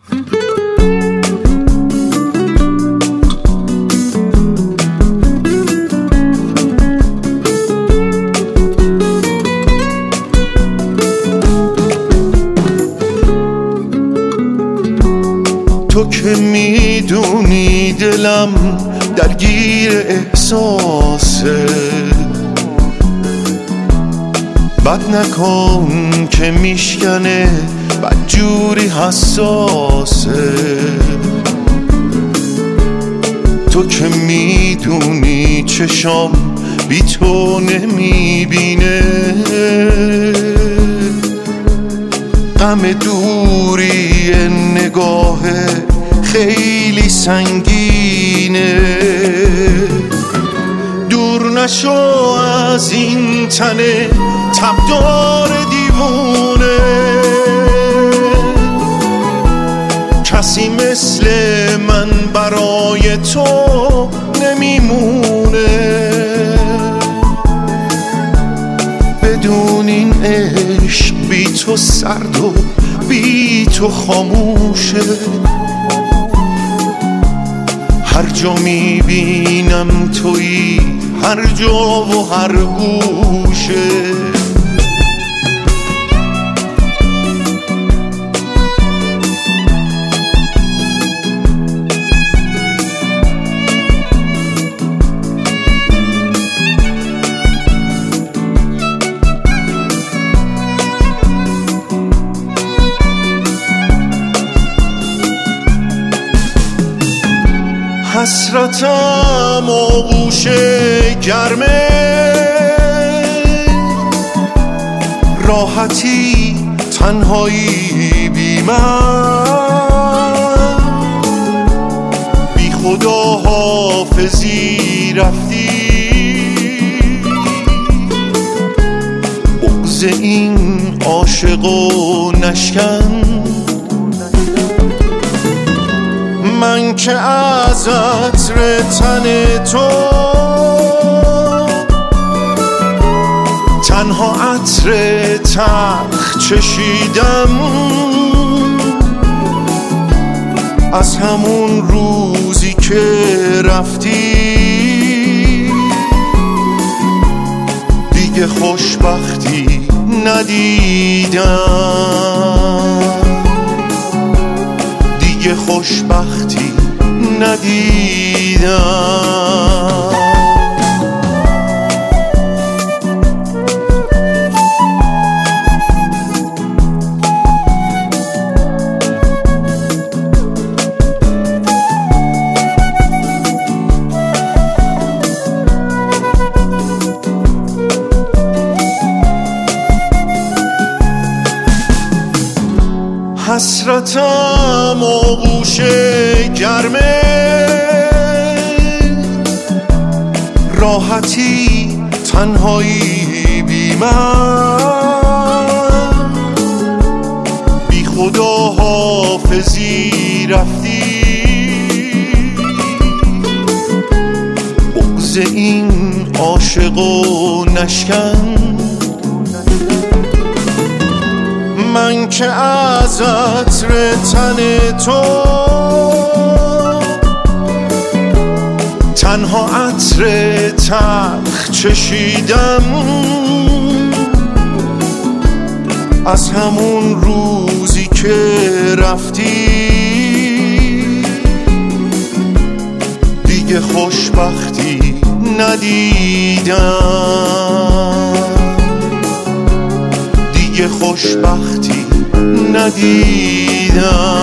تو که میدونی دلم درگیر احساسه، بد نکن که میشکنه بدجوری حساسه. تو که میدونی چشام بی تو نمیبینه، غم دوری نگاه خیلی سنگینه. دور نشو از این تن تبدار دیوونه، کسی مثل من برای تو نمیمونه. بدون این عشق بی تو سرد و بی تو خاموشه. هر جا میبینم تویی، هر جا و هر گوشه. حسرتم آغوش گرمه، راحتی تنهایی بی من. بی خدا حافظی رفتی، بغض این عاشق و نشکن. من که از عطر تن تو تنها عطر تلخ چشیدم، از همون روزی که رفتی دیگه خوشبختی ندیدم، دیگه خوشبختی ندیدم. حسرتم آغوش گرمه، راحتی تنهایی بی من. بی خدا حافظی رفتی، بغض این عاشق و نشکن. من که از عطر تن تو تنها عطر تلخ چشیدم، از همون روزی که رفتی دیگه خوشبختی ندیدم، دیگه خوشبختی ندیدم.